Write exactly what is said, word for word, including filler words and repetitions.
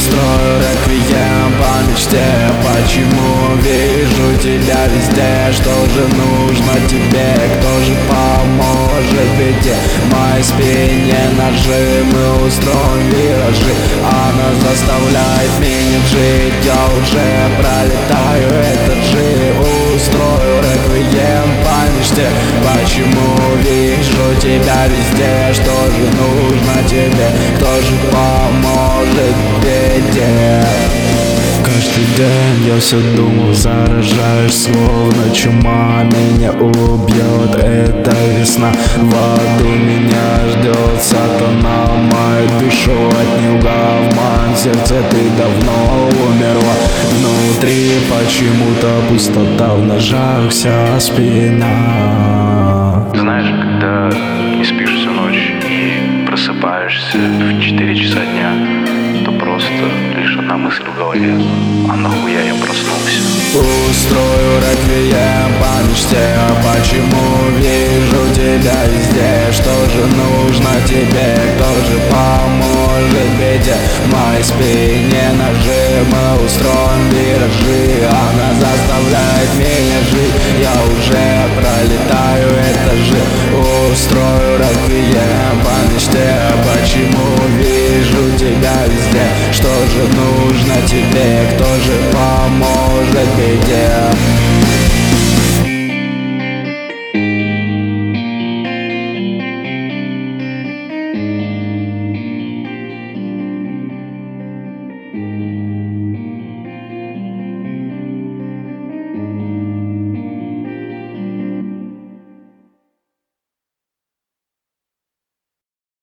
Устрою реквием по мечте. Почему вижу тебя везде? Что же нужно тебе? Кто же поможет в беде? В моей спине нажимы, устроим виражи. Она заставляет меня жить. Я уже пролетаю этажи. Устрою реквием по мечте. Почему вижу тебя везде? Что же нужно тебе? Кто же поможет в беде? Каждый день я все думал, заражаешь, словно чума меня убьет. Это весна, в аду меня ждет сатана. Мою душу отнял обман, в сердце ты давно умерла. Внутри почему-то пустота, в ножах вся спина. Знаешь, когда не спишь всю ночь и просыпаешься в четыре часа дня, то просто лишь одна мысль в голове: а нахуя я проснулся? Устрою реквием по мечте. Почему вижу тебя везде? Что же нужно тебе? Кто же поможет в беде? В моей спине нажимы, устроим виражи. Она заставляет меня жить. Я уже пролетаю этажи. Устрою реквием по мечте. Почему вижу тебя везде? Что же нужно тебе? Кто же поможет в беде?